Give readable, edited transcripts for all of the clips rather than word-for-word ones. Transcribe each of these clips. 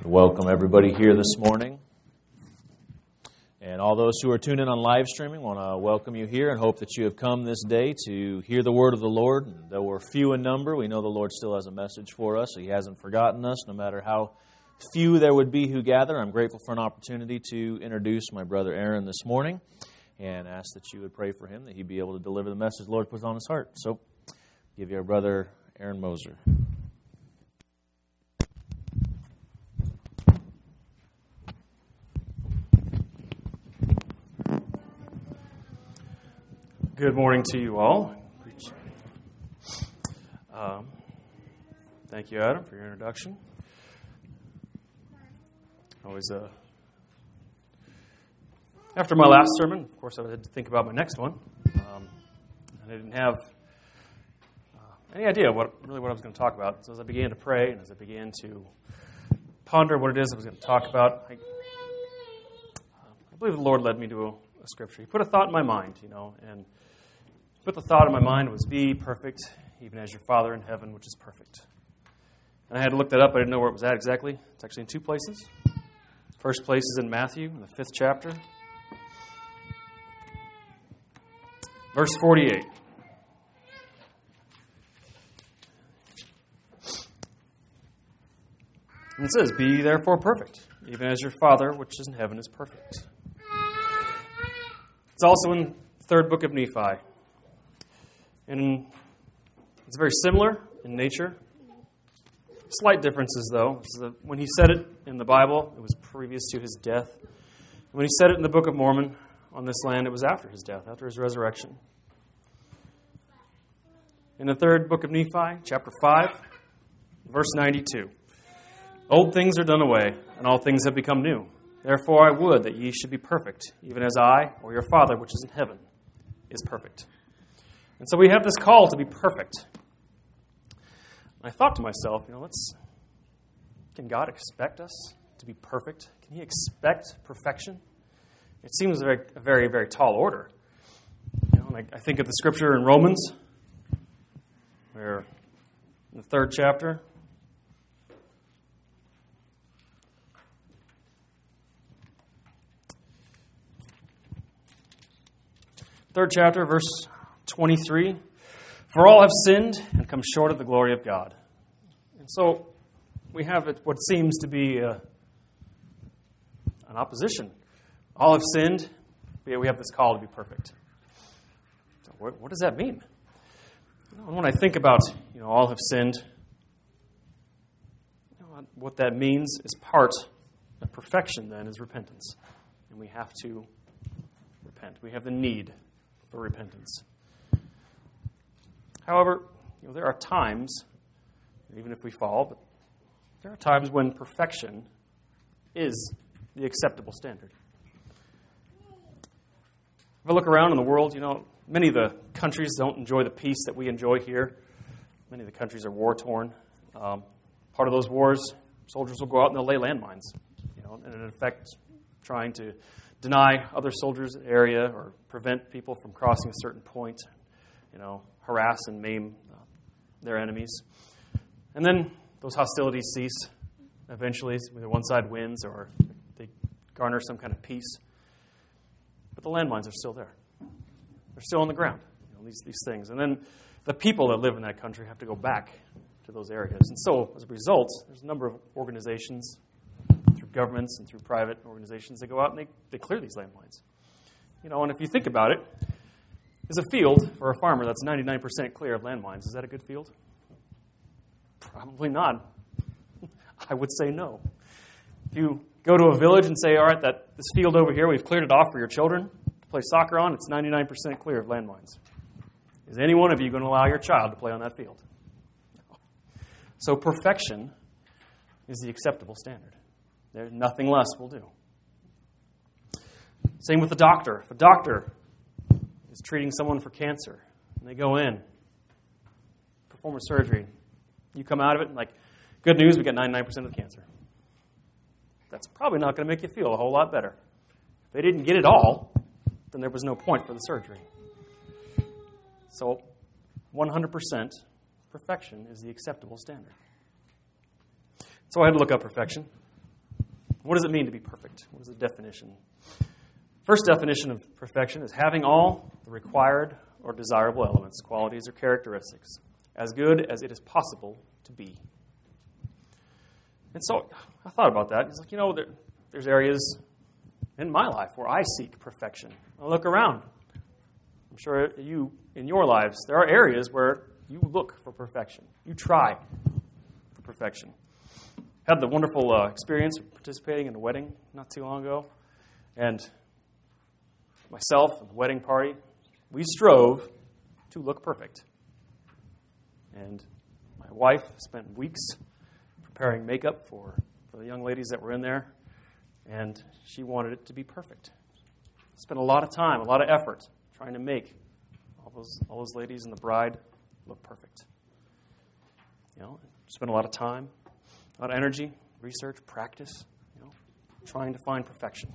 Welcome everybody here this morning. And all those who are tuned in on live streaming, I want to welcome you here and hope that you have come this day to hear the word of the Lord. And though we're few in number, we know the Lord still has a message for us. He hasn't forgotten us, no matter how few there would be who gather. I'm grateful for an opportunity to introduce my brother Aaron this morning and ask that you would pray for him, that he'd be able to deliver the message the Lord puts on his heart. So, give you our brother Aaron Moser. Good morning to you all. Thank you, Adam, for your introduction. After my last sermon, of course, I had to think about my next one. And I didn't have any idea what I was going to talk about. So as I began to pray and as I began to ponder what it is I was going to talk about, I believe the Lord led me to a scripture. He put a thought in my mind, and put the thought in my mind was, be perfect, even as your Father in heaven, which is perfect. And I had to look that up. I didn't know where it was at exactly. It's actually in two places. First place is in Matthew, in the 5th chapter. Verse 48. And it says, be therefore perfect, even as your Father, which is in heaven, is perfect. It's also in the 3rd book of Nephi. And it's very similar in nature. Slight differences, though. When he said it in the Bible, it was previous to his death. When he said it in the Book of Mormon on this land, it was after his death, after his resurrection. In the 3rd book of Nephi, chapter 5, verse 92. Old things are done away, and all things have become new. Therefore I would that ye should be perfect, even as I, or your Father, which is in heaven, is perfect. And so we have this call to be perfect. And I thought to myself, can God expect us to be perfect? Can He expect perfection? It seems a very, very tall order. I think of the scripture in Romans, where in the 3rd chapter, verse 23, for all have sinned and come short of the glory of God. And so we have what seems to be an opposition. All have sinned, but yet we have this call to be perfect. So what does that mean? And when I think about, all have sinned, what that means is part of perfection then is repentance. And we have to repent. We have the need for repentance. However, there are times, even if we fall, but there are times when perfection is the acceptable standard. If I look around in the world, many of the countries don't enjoy the peace that we enjoy here. Many of the countries are war-torn. Part of those wars, soldiers will go out and they'll lay landmines, and in effect trying to deny other soldiers an area or prevent people from crossing a certain point, harass and maim their enemies. And then those hostilities cease eventually, whether one side wins or they garner some kind of peace. But the landmines are still there. They're still on the ground, these things. And then the people that live in that country have to go back to those areas. And so, as a result, there's a number of organizations, through governments and through private organizations, that go out and they clear these landmines. And if you think about it, is a field for a farmer that's 99% clear of landmines, is that a good field? Probably not. I would say no. If you go to a village and say, all right, this field over here, we've cleared it off for your children to play soccer on, it's 99% clear of landmines. Is any one of you going to allow your child to play on that field? No. So perfection is the acceptable standard. There's nothing less will do. Same with the doctor. If a doctor is treating someone for cancer, and they go in, perform a surgery, you come out of it and good news, we got 99% of the cancer. That's probably not going to make you feel a whole lot better. If they didn't get it all, then there was no point for the surgery. So 100% perfection is the acceptable standard. So I had to look up perfection. What does it mean to be perfect? What is the definition? First definition of perfection is having all the required or desirable elements, qualities, or characteristics, as good as it is possible to be. And so I thought about that. It's like, there's areas in my life where I seek perfection. I look around. I'm sure you, in your lives, there are areas where you look for perfection. You try for perfection. Had the wonderful experience of participating in a wedding not too long ago. And myself and the wedding party, we strove to look perfect. And my wife spent weeks preparing makeup for the young ladies that were in there. And she wanted it to be perfect. Spent a lot of time, a lot of effort trying to make all those ladies and the bride look perfect. Spent a lot of time, a lot of energy, research, practice, trying to find perfection.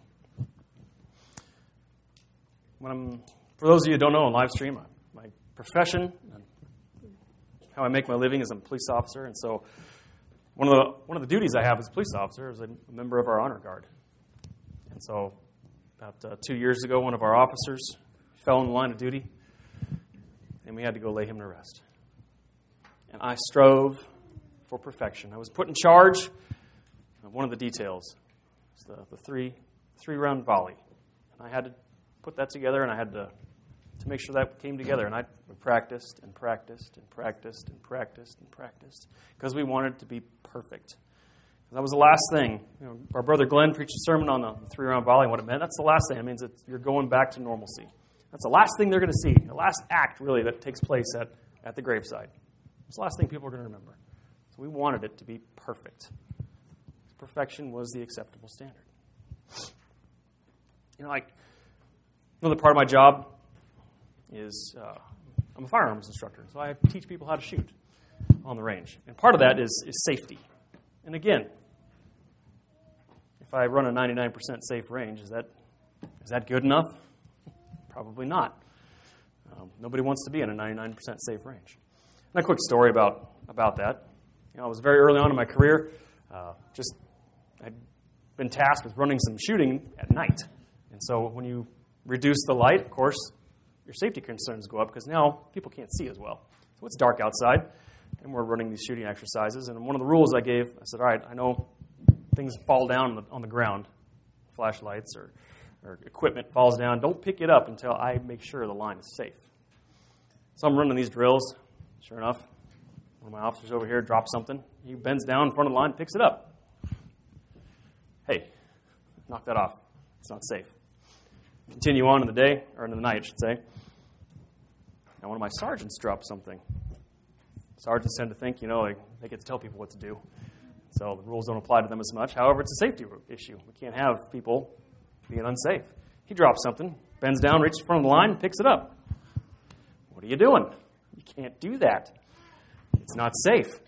For those of you who don't know on live stream, my profession, how I make my living is I'm a police officer, and so one of the duties I have as a police officer is I'm a member of our honor guard. And so about 2 years ago, one of our officers fell in the line of duty, and we had to go lay him to rest. And I strove for perfection. I was put in charge of one of the details. It's the three-round volley. And I had to put that together, and I had to make sure that came together. And I practiced and practiced and practiced and practiced and practiced because we wanted it to be perfect. That was the last thing. Our brother Glenn preached a sermon on the three-round volley and what it meant. That's the last thing. It means that you're going back to normalcy. That's the last thing they're going to see, the last act, really, that takes place at the graveside. It's the last thing people are going to remember. So we wanted it to be perfect. Perfection was the acceptable standard. Another part of my job is I'm a firearms instructor, so I teach people how to shoot on the range. And part of that is safety. And again, if I run a 99% safe range, is that good enough? Probably not. Nobody wants to be in a 99% safe range. And a quick story about that. I was very early on in my career. I'd been tasked with running some shooting at night. And so when you reduce the light, of course, your safety concerns go up because now people can't see as well. So it's dark outside, and we're running these shooting exercises. And one of the rules I gave, I said, all right, I know things fall down on the ground, flashlights or equipment falls down. Don't pick it up until I make sure the line is safe. So I'm running these drills. Sure enough, one of my officers over here drops something. He bends down in front of the line, picks it up. Hey, knock that off. It's not safe. Continue on in the day, or in the night, I should say. Now, one of my sergeants dropped something. Sergeants tend to think, they get to tell people what to do. So the rules don't apply to them as much. However, it's a safety issue. We can't have people being unsafe. He drops something, bends down, reaches in front of the line, and picks it up. What are you doing? You can't do that. It's not safe.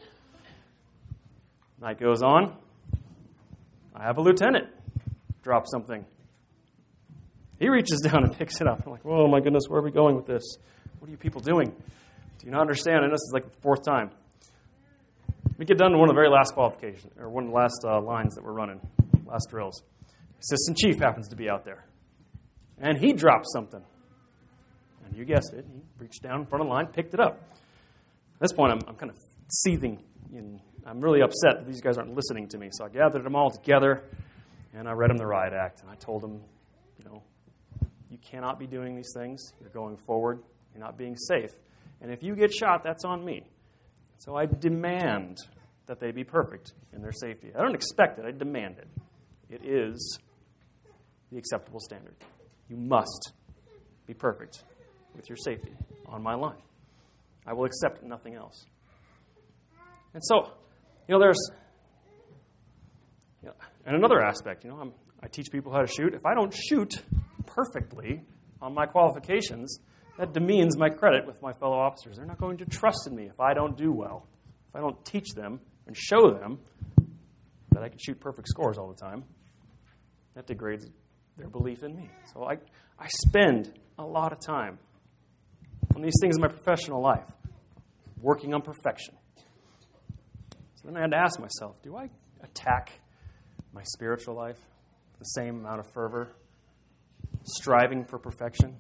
Night goes on. I have a lieutenant drop something. He reaches down and picks it up. I'm like, oh my goodness, where are we going with this? What are you people doing? Do you not understand? And this is like the fourth time. We get done to one of the very last qualifications, or one of the last lines that we're running, last drills. Assistant chief happens to be out there. And he drops something. And you guessed it. He reached down in front of the line, picked it up. At this point, I'm kind of seething. I'm really upset that these guys aren't listening to me. So I gathered them all together, and I read them the riot act. And I told them, you cannot be doing these things. You're going forward. You're not being safe. And if you get shot, that's on me. So I demand that they be perfect in their safety. I don't expect it. I demand it. It is the acceptable standard. You must be perfect with your safety on my line. I will accept nothing else. And so, there's and another aspect. I teach people how to shoot. If I don't shoot perfectly on my qualifications, that demeans my credit with my fellow officers. They're not going to trust in me if I don't do well. If I don't teach them and show them that I can shoot perfect scores all the time, that degrades their belief in me. So I spend a lot of time on these things in my professional life, working on perfection. So then I had to ask myself, do I attack my spiritual life with the same amount of fervor, striving for perfection?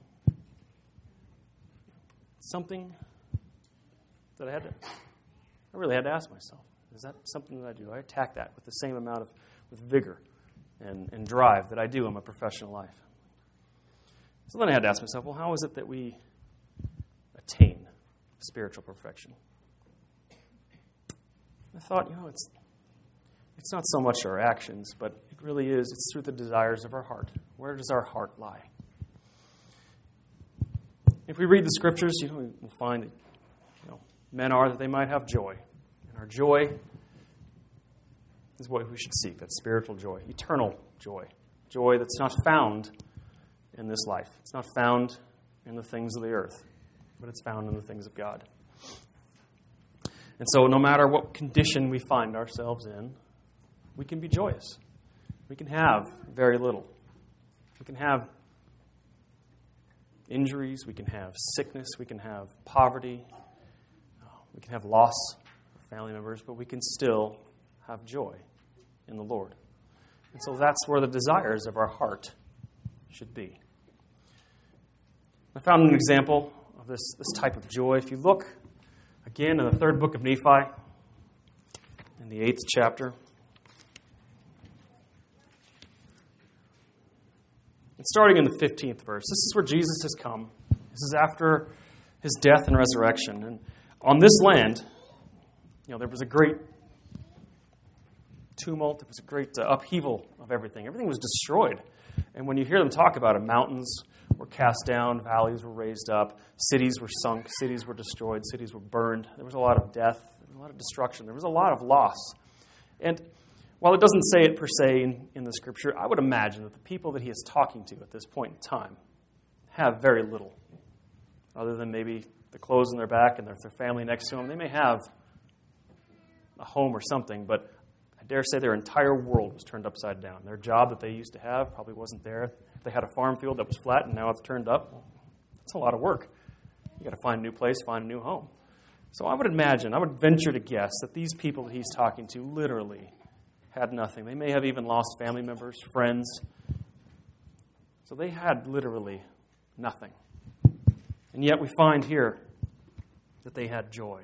Something that I really had to ask myself. Is that something that I do? I attack that with the same amount of with vigor and drive that I do in my professional life. So then I had to ask myself, well, how is it that we attain spiritual perfection? I thought, it's not so much our actions, but it really is. It's through the desires of our heart. Where does our heart lie? If we read the Scriptures, we'll find that men are that they might have joy. And our joy is what we should seek, that spiritual joy, eternal joy. Joy that's not found in this life. It's not found in the things of the earth, but it's found in the things of God. And so no matter what condition we find ourselves in, we can be joyous. We can have very little. We can have injuries. We can have sickness. We can have poverty. We can have loss of family members, but we can still have joy in the Lord. And so that's where the desires of our heart should be. I found an example of this type of joy. If you look again in the third book of Nephi, in the 8th chapter, and starting in the 15th verse, this is where Jesus has come. This is after his death and resurrection. And on this land, there was a great tumult. There was a great upheaval of everything. Everything was destroyed. And when you hear them talk about it, mountains were cast down, valleys were raised up, cities were sunk, cities were destroyed, cities were burned. There was a lot of death, a lot of destruction. There was a lot of loss. And while it doesn't say it per se in the Scripture, I would imagine that the people that he is talking to at this point in time have very little, other than maybe the clothes on their back and their family next to them. They may have a home or something, but I dare say their entire world was turned upside down. Their job that they used to have probably wasn't there. If they had a farm field that was flat and now it's turned up, well, that's a lot of work. You got to find a new place, find a new home. So I would venture to guess that these people that he's talking to literally had nothing. They may have even lost family members, friends. So they had literally nothing. And yet we find here that they had joy.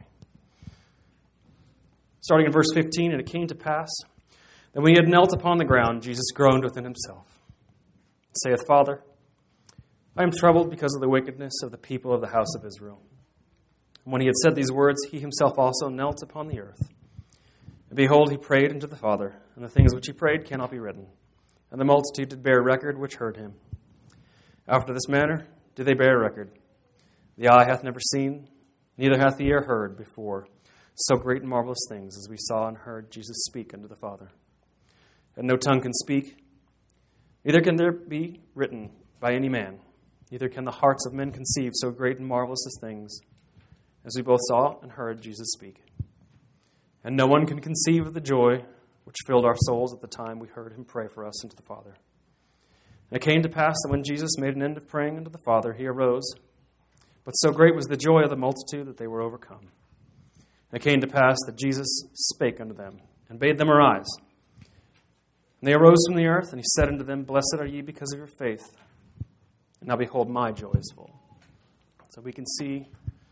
Starting in verse 15, and it came to pass that when he had knelt upon the ground, Jesus groaned within himself, saith, Father, I am troubled because of the wickedness of the people of the house of Israel. And when he had said these words, he himself also knelt upon the earth. And behold, he prayed unto the Father, and the things which he prayed cannot be written. And the multitude did bear record which heard him. After this manner did they bear record. The eye hath never seen, neither hath the ear heard before so great and marvelous things as we saw and heard Jesus speak unto the Father. And no tongue can speak, neither can there be written by any man, neither can the hearts of men conceive so great and marvelous as things as we both saw and heard Jesus speak. And no one can conceive of the joy which filled our souls at the time we heard him pray for us unto the Father. And it came to pass that when Jesus made an end of praying unto the Father, he arose. But so great was the joy of the multitude that they were overcome. And it came to pass that Jesus spake unto them, and bade them arise. And they arose from the earth, and he said unto them, Blessed are ye because of your faith. And now behold, my joy is full. So we can see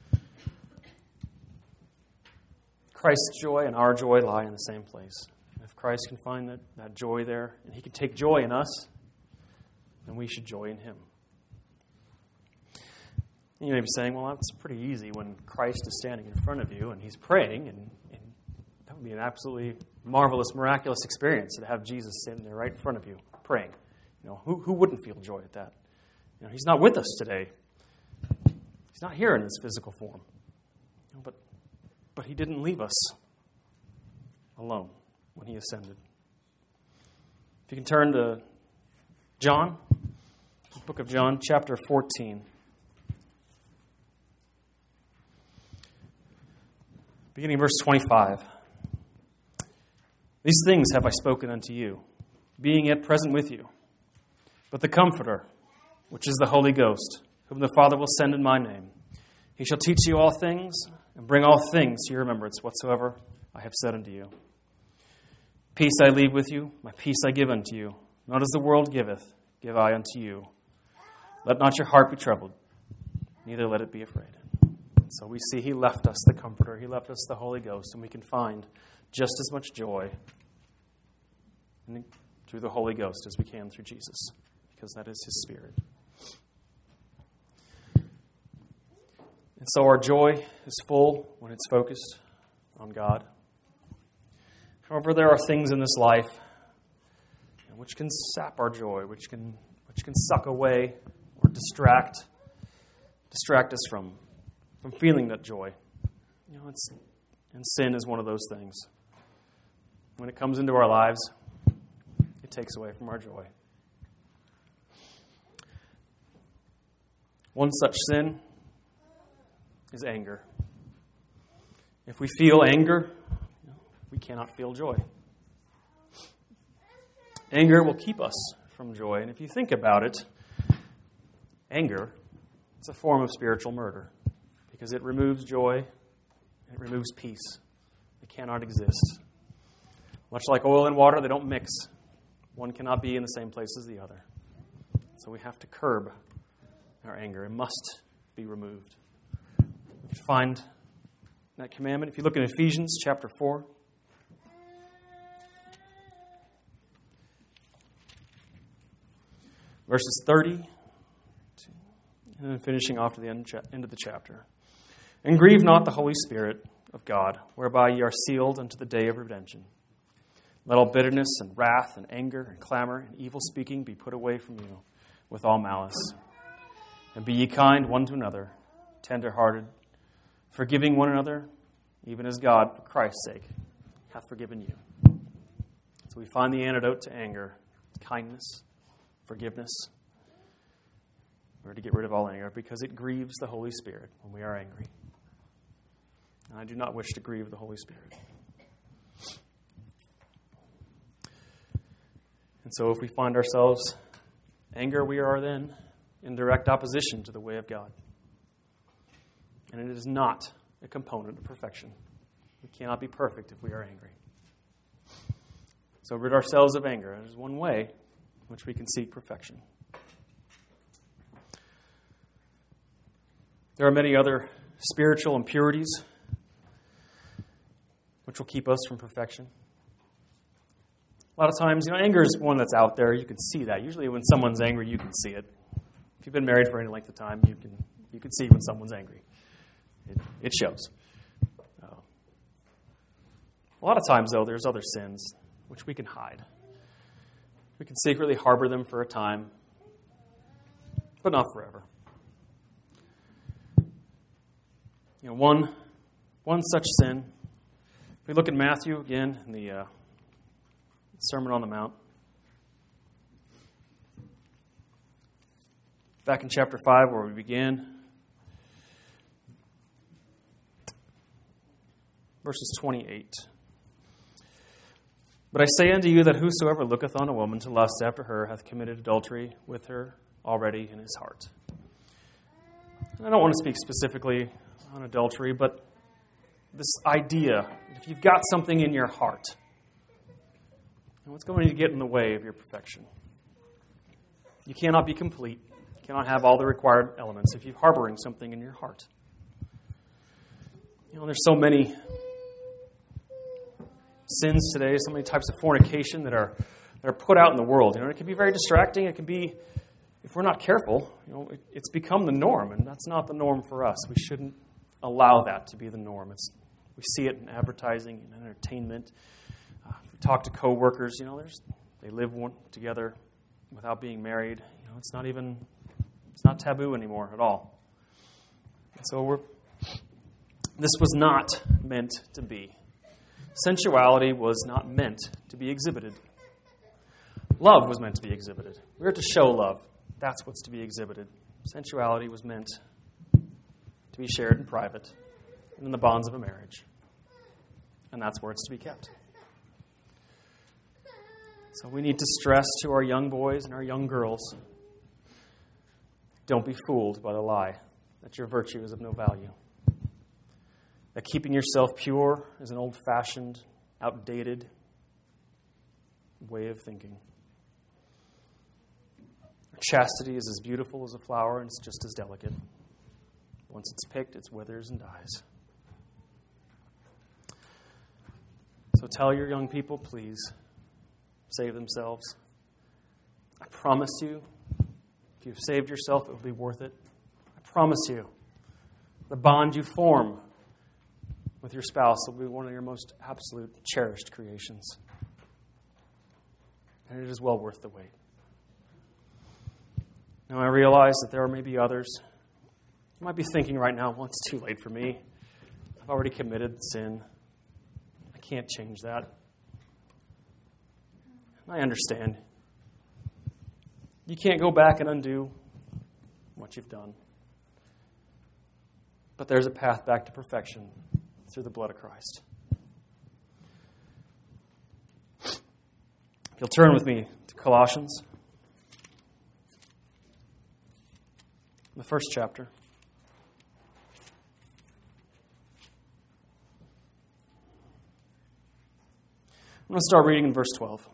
Christ's joy and our joy lie in the same place. And if Christ can find that joy there, and he can take joy in us, then we should joy in him. And you may be saying, well, that's pretty easy when Christ is standing in front of you and he's praying, and that would be an absolutely marvelous, miraculous experience to have Jesus standing there right in front of you praying. Who wouldn't feel joy at that? He's not with us today. He's not here in his physical form. But he didn't leave us alone when he ascended. If you can turn to John, the book of John, chapter 14. Beginning verse 25. These things have I spoken unto you, being yet present with you. But the Comforter, which is the Holy Ghost, whom the Father will send in my name, he shall teach you all things, and bring all things to your remembrance whatsoever I have said unto you. Peace I leave with you, my peace I give unto you. Not as the world giveth, give I unto you. Let not your heart be troubled, neither let it be afraid. So we see he left us the Comforter. He left us the Holy Ghost, and we can find just as much joy through the Holy Ghost as we can through Jesus, because that is his Spirit. And so our joy is full when it's focused on God. However, there are things in this life which can sap our joy, which can suck away or distract us from feeling that joy. And sin is one of those things. When it comes into our lives, it takes away from our joy. One such sin is anger. If we feel anger, we cannot feel joy. Anger will keep us from joy. And if you think about it, anger is a form of spiritual murder because it removes joy, it removes peace. It cannot exist. Much like oil and water, they don't mix. One cannot be in the same place as the other. So we have to curb our anger. It must be removed. We can find that commandment. If you look in Ephesians chapter 4, verses 30, and then finishing off to the end of the chapter. And grieve not the Holy Spirit of God, whereby ye are sealed unto the day of redemption. Let all bitterness and wrath and anger and clamor and evil speaking be put away from you with all malice. And be ye kind one to another, tender-hearted, forgiving one another, even as God, for Christ's sake, hath forgiven you. So we find the antidote to anger, kindness, forgiveness. We're to get rid of all anger because it grieves the Holy Spirit when we are angry. And I do not wish to grieve the Holy Spirit. And so if we find ourselves anger, we are then in direct opposition to the way of God. And it is not a component of perfection. We cannot be perfect if we are angry. So rid ourselves of anger. There's one way in which we can seek perfection. There are many other spiritual impurities which will keep us from perfection. A lot of times, anger is one that's out there. You can see that. Usually when someone's angry, you can see it. If you've been married for any length of time, you can see when someone's angry. It shows. A lot of times, though, there's other sins which we can hide. We can secretly harbor them for a time, but not forever. One such sin. If we look at Matthew again in the Sermon on the Mount, back in chapter 5 where we began, verses 28. But I say unto you that whosoever looketh on a woman to lust after her hath committed adultery with her already in his heart. And I don't want to speak specifically on adultery, but this idea, if you've got something in your heart, what's going to get in the way of your perfection? You cannot be complete. You cannot have all the required elements if you're harboring something in your heart. There's so many sins today, so many types of fornication that are put out in the world. It can be very distracting. It can be, if we're not careful, it's become the norm, and that's not the norm for us. We shouldn't allow that to be the norm. We see it in advertising and entertainment. If we talk to coworkers, they live together without being married. It's not taboo anymore at all. And so this was not meant to be. Sensuality was not meant to be exhibited. Love was meant to be exhibited. We are to show love. That's what's to be exhibited. Sensuality was meant to be shared in private and in the bonds of a marriage. And that's where it's to be kept. So we need to stress to our young boys and our young girls, don't be fooled by the lie that your virtue is of no value. That keeping yourself pure is an old-fashioned, outdated, way of thinking. Chastity is as beautiful as a flower, and it's just as delicate. Once it's picked, it withers and dies. So tell your young people, please, save themselves. I promise you, if you've saved yourself, it will be worth it. I promise you, the bond you form with your spouse will be one of your most absolute cherished creations. And it is well worth the wait. Now, I realize that there may be others who might be thinking right now, well, it's too late for me. I've already committed sin. I can't change that. And I understand. You can't go back and undo what you've done. But there's a path back to perfection through the blood of Christ. If you'll turn with me to Colossians, the first chapter. I'm going to start reading in verse 12.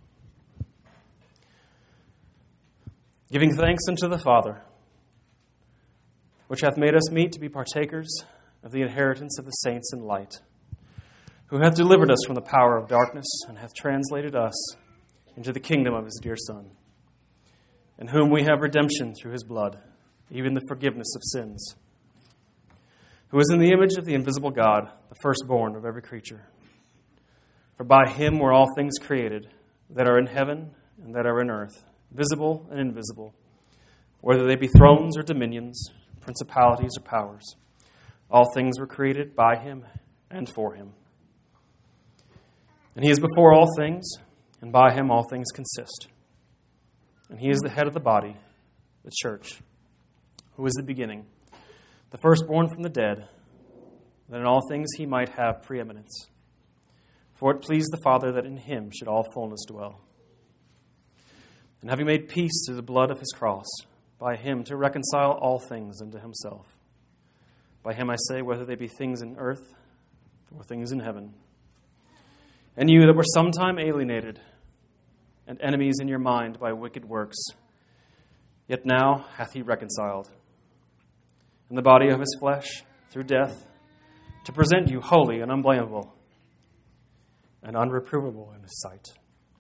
Giving thanks unto the Father, which hath made us meet to be partakers of the inheritance of the saints in light, who hath delivered us from the power of darkness, and hath translated us into the kingdom of his dear Son, in whom we have redemption through his blood, even the forgiveness of sins, who is in the image of the invisible God, the firstborn of every creature. For by him were all things created, that are in heaven and that are in earth, visible and invisible, whether they be thrones or dominions, principalities or powers. All things were created by him and for him. And he is before all things, and by him all things consist. And he is the head of the body, the church, who is the beginning, the firstborn from the dead, that in all things he might have preeminence. For it pleased the Father that in him should all fullness dwell. And having made peace through the blood of his cross, by him to reconcile all things unto himself. By him I say, whether they be things in earth or things in heaven. And you that were sometime alienated and enemies in your mind by wicked works, yet now hath he reconciled in the body of his flesh through death, to present you holy and unblameable and unreprovable in his sight.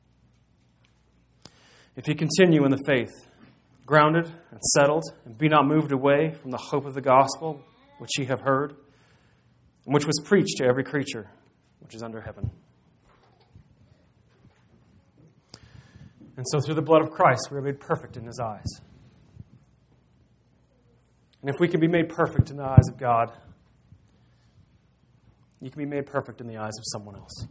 If you continue in the faith, grounded and settled, and be not moved away from the hope of the gospel which ye have heard, and which was preached to every creature which is under heaven. And so through the blood of Christ, we are made perfect in his eyes. And if we can be made perfect in the eyes of God, you can be made perfect in the eyes of someone else.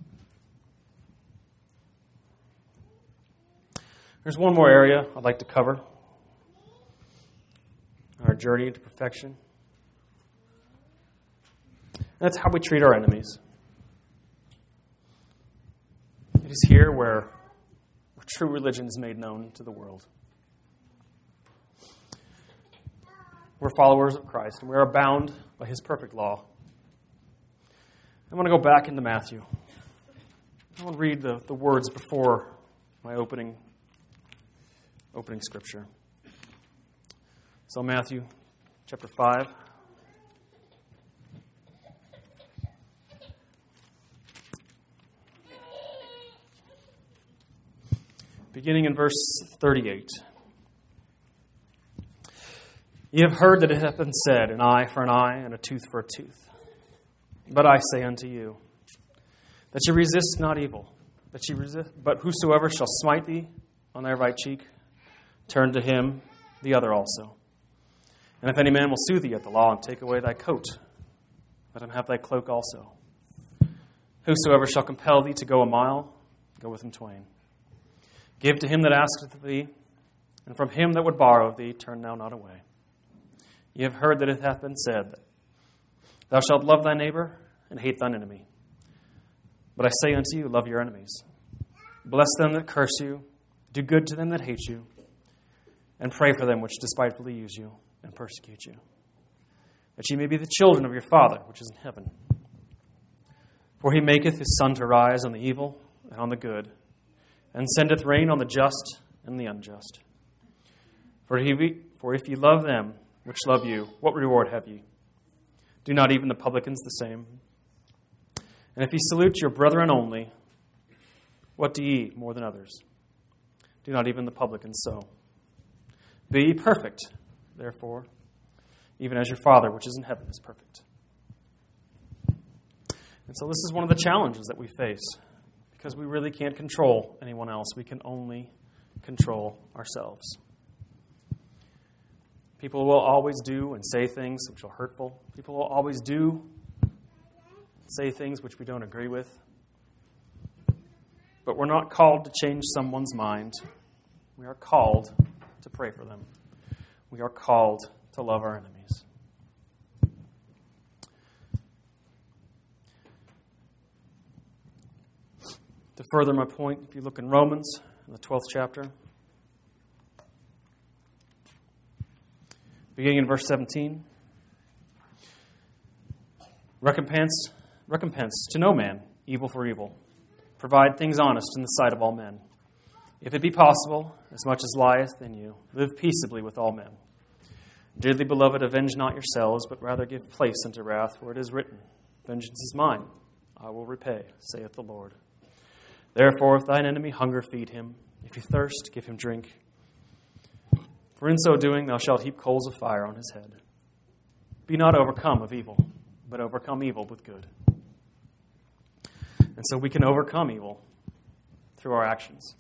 There's one more area I'd like to cover in our journey into perfection. And that's how we treat our enemies. It is here where true religion is made known to the world. We're followers of Christ, and we are bound by his perfect law. I want to go back into Matthew. I want to read the words before my opening scripture. So Matthew chapter 5. Beginning in verse 38. Ye have heard that it hath been said, an eye for an eye, and a tooth for a tooth. But I say unto you, that ye resist not evil, but whosoever shall smite thee on thy right cheek, turn to him the other also. And if any man will sue thee at the law, and take away thy coat, let him have thy cloak also. Whosoever shall compel thee to go a mile, go with him twain. Give to him that asketh of thee, and from him that would borrow of thee, turn thou not away. Ye have heard that it hath been said, thou shalt love thy neighbor, and hate thine enemy. But I say unto you, love your enemies. Bless them that curse you, do good to them that hate you, and pray for them which despitefully use you and persecute you, that ye may be the children of your Father which is in heaven. For he maketh his sun to rise on the evil and on the good, and sendeth rain on the just and the unjust. For if ye love them which love you, what reward have ye? Do not even the publicans the same? And if ye salute your brethren only, what do ye more than others? Do not even the publicans so? Be ye perfect, therefore, even as your Father which is in heaven is perfect. And so this is one of the challenges that we face, because we really can't control anyone else. We can only control ourselves. People will always do and say things which are hurtful. People will always do, say things which we don't agree with. But we're not called to change someone's mind. We are called to pray for them. We are called to love our enemies. To further my point, if you look in Romans, in the 12th chapter, beginning in verse 17, recompense to no man evil for evil. Provide things honest in the sight of all men. If it be possible, as much as lieth in you, live peaceably with all men. Dearly beloved, avenge not yourselves, but rather give place unto wrath, for it is written, Vengeance is mine, I will repay, saith the Lord. Therefore, if thine enemy hunger, feed him. If he thirst, give him drink. For in so doing, thou shalt heap coals of fire on his head. Be not overcome of evil, but overcome evil with good. And so we can overcome evil through our actions.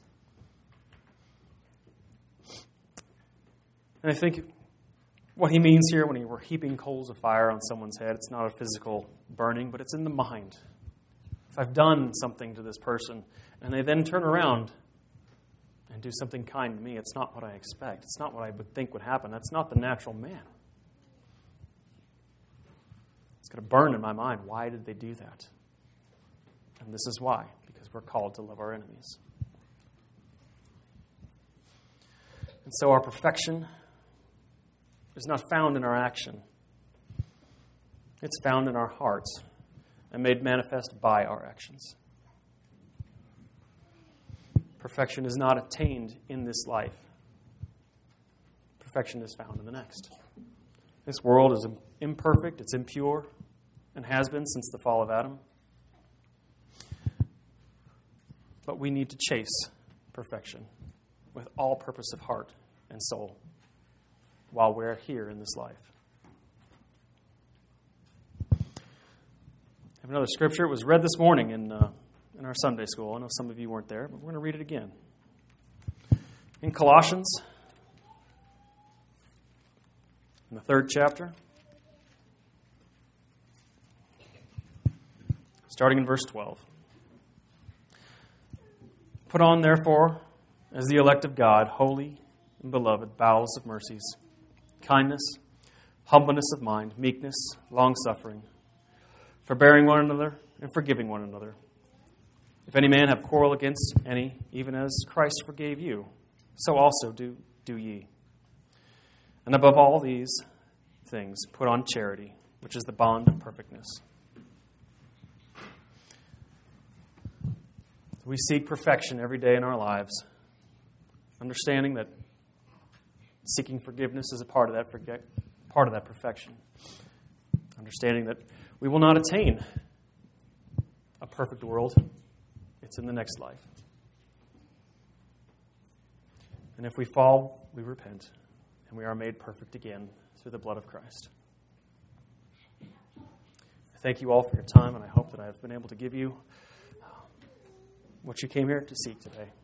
And I think what he means here when we're heaping coals of fire on someone's head, it's not a physical burning, but it's in the mind. If I've done something to this person and they then turn around and do something kind to me, it's not what I expect. It's not what I would think would happen. That's not the natural man. It's going to burn in my mind. Why did they do that? And this is why, because we're called to love our enemies. And so our perfection is not found in our action. It's found in our hearts and made manifest by our actions. Perfection is not attained in this life. Perfection is found in the next. This world is imperfect, it's impure, and has been since the fall of Adam. But we need to chase perfection with all purpose of heart and soul while we're here in this life. I have another scripture. It was read this morning in our Sunday school. I know some of you weren't there, but we're going to read it again. In Colossians, in the 3rd chapter, starting in verse 12. Put on, therefore, as the elect of God, holy and beloved, bowels of mercies, kindness, humbleness of mind, meekness, long-suffering, forbearing one another and forgiving one another. If any man have quarrel against any, even as Christ forgave you, so also do ye. And above all these things, put on charity, which is the bond of perfectness. We seek perfection every day in our lives, understanding that seeking forgiveness is a part of that perfection. Understanding that we will not attain a perfect world. It's in the next life. And if we fall, we repent, and we are made perfect again through the blood of Christ. I thank you all for your time, and I hope that I have been able to give you what you came here to seek today.